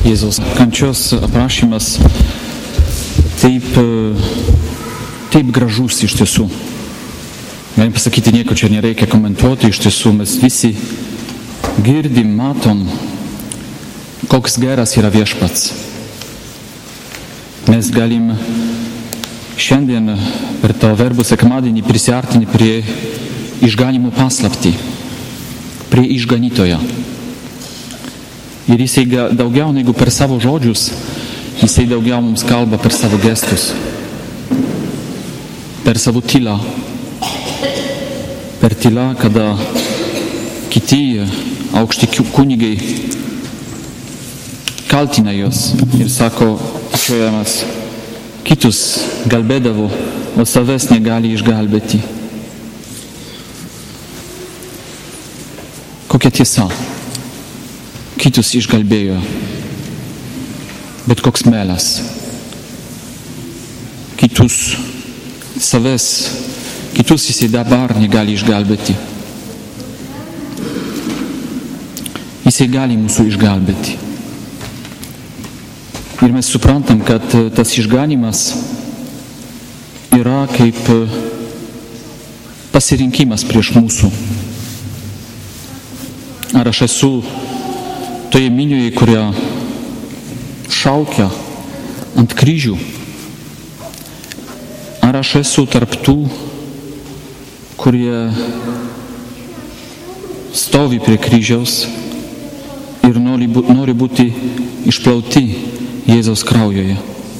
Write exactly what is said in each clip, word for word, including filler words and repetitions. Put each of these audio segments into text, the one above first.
Jėzaus kančios aprašymas taip, taip gražus iš tiesų. Galim pasakyti, nieko čia nereikia komentuoti, iš tiesų mes visi girdim, matom, koks geras yra viešpats. Mes galim šiandien per tą verbų sekmadienį prisiartinti prie išganimo paslaptį, prie išganytojo. Ir jisai daugiau negu per savo žodžius, jisai daugiau mums kalba per savo gestus, per savo tylą, per tylą, kada kiti aukšti kunigai kaltina juos ir sako, tyčiojamas, kitus galbėdavo, o savęs negali išgalbėti. Kokia tiesa? Kitus išgalbėjo, bet koks melas. Kitus savęs, kitus jisai dabar negali išgalbėti. Jisai gali mūsų išgalbėti. Ir mes suprantam, kad tas išganimas yra kaip pasirinkimas prieš mūsų. Ar aš esu toje minioje, kuria šaukia ant kryžių? Ar aš esu tarp tų, kurie stovi prie kryžiaus ir nori, nori būti išplauti Jėzaus kraujoje?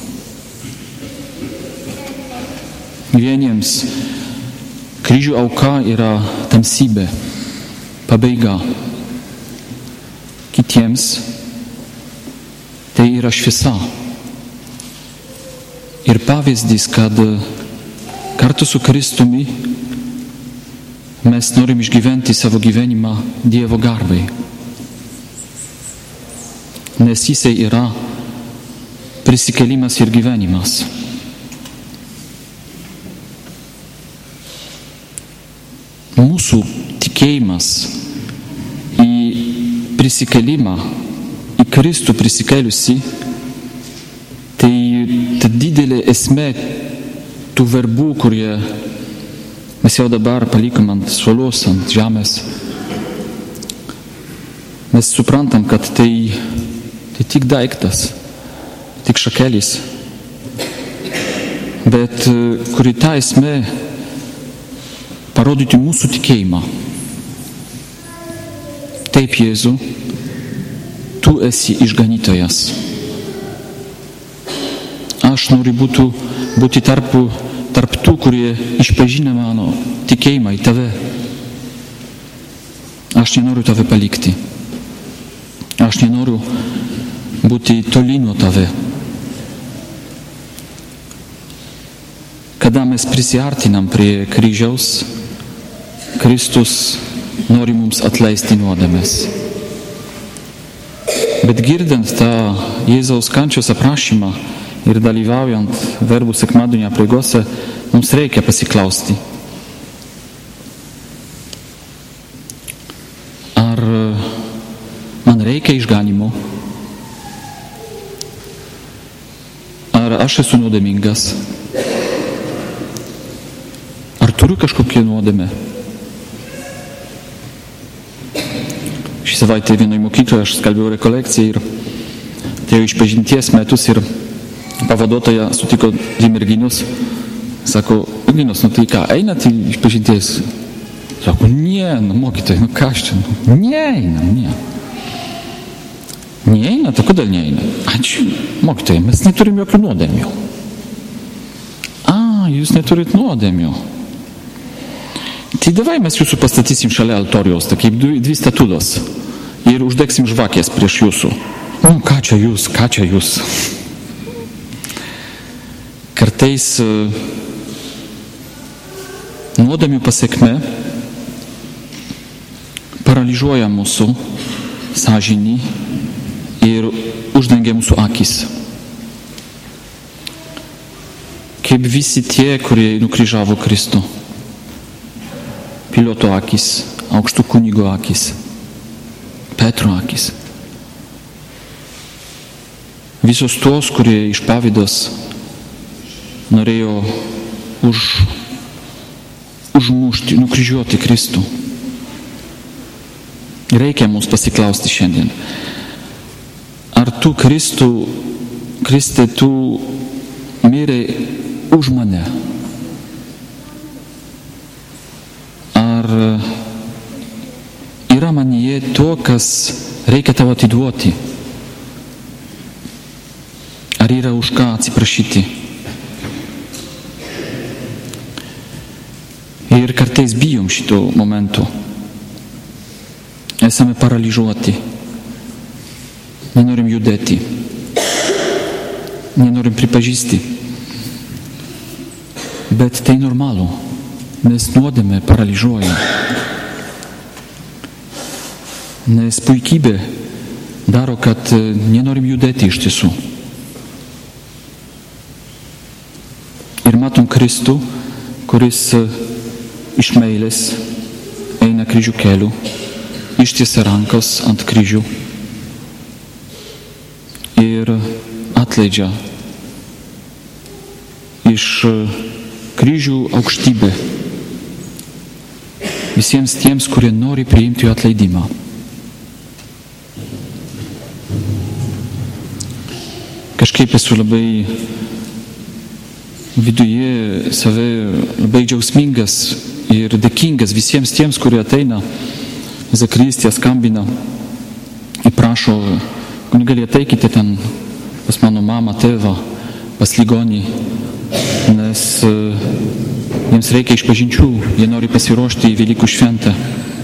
Vieniems kryžių auka yra tamsybė, pabaiga. Kitiems tai yra šviesa. Ir pavyzdys, kad kartu su Kristumi mes norim išgyventi savo gyvenimą Dievo garbai. Nes jisai yra prisikėlimas ir gyvenimas. Mūsų tikėjimas į prisikėlimą, į Kristų prisikėliusi, tai ta didelė esmė tų verbų, kurie mes jau dabar palikom ant suolos, ant žemės. Mes suprantam, kad tai, tai tik daiktas, tik šakelis, bet kuri ta esmė parodyti mūsų tikėjimą. Taip, Jėzu, tu esi išganytojas. Aš noriu būti, būti tarp, tarp tų, kurie išpažina mano tikėjimą į tave. Aš nenoriu tave palikti. Aš nenoriu būti toli nuo tave. Kada mes prisiartinam prie kryžiaus, Kristus nori mums atleisti nuodėmes. Bet girdint tą Jėzaus kančios aprašymą ir dalyvaujant verbų sekmadienio apeigose, mums reikia pasiklausti. Ar man reikia išganimo? Ar aš esu nuodėmingas? Ar turiu kažkokią nuodėmę? Šį savaitę vienoje mokykloje aš skalbiau rekolekciją ir atėjo išpažinties metus ir pavaduotoja sutiko dvi merginos. Sako, merginos, nu tai ką, einat į išpažinties? Sako, nie, nu mokytojai, nu ką aš čia, nu neeinam, nie. Neeinat, o kodėl neeinat? Ačiū, mokytojai, mes neturim jokių nuodėmių. A, jūs neturit nuodėmių. Tai davai mes jūsų pastatysim šalia altoriaus, tai kaip dvi statulos. Ir uždegsim žvakės prieš jūsų. Nu, ką čia jūs, ką čia jūs? Kartais nuodėmių pasekmė paralyžiuoja mūsų sąžinį ir uždengia mūsų akis. Kaip visi tie, kurie nukryžiavo Kristų. Piloto akis, aukštų kunigo akis, Petro akis. visos tuos, kurie iš pavydos norėjo už, užmušti, nukryžiuoti Kristų. Reikia mums pasiklausti šiandien. Ar tu Kristų, Kristė, tu mirė už mane? Ar yra manyje to, kas reikia tavo atiduoti? Ar yra už ką atsiprašyti? Ir kartais bijom šito momentu. Esame paralyžiuoti. Nenorim judėti. Nenorim pripažįsti. Bet tai normalu, nes nuodėmė paralyžiuoja. Nes puikybė daro, kad nenorim judėti iš tiesų. Ir matom Kristų, kuris iš meilės eina kryžių keliu, ištiesia rankas ant kryžių ir atleidžia iš kryžių aukštybę visiems tiems, kurie nori priimti jo atleidimą. Kažkaip esu labai viduje save labai džiaugsmingas ir dėkingas visiems tiems, kurie ateina zakristiją, skambina ir prašo, kunigai, ateikite ten pas mano mamą, tėvą, pas ligonį, nes jiems reikia išpažinčių, jie nori pasiruošti į Velykų šventę.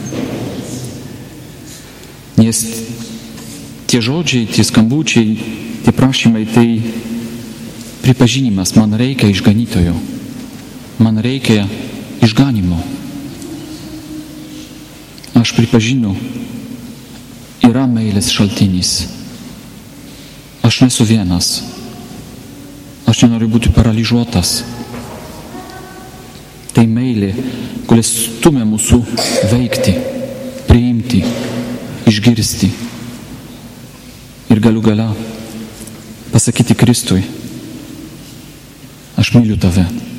Nes tie žodžiai, tie skambučiai, tie prašymai, tai pripažinimas, man reikia išganytojo, man reikia išganimo. Aš pripažinu, yra meilės šaltinis. Aš nesu vienas. Aš nenoriu būti paralyžiuotas. Tai meilė, kuris stumia mūsų veikti, priimti, išgirsti. Ir galiu gale pasakyti Kristui, aš myliu tave.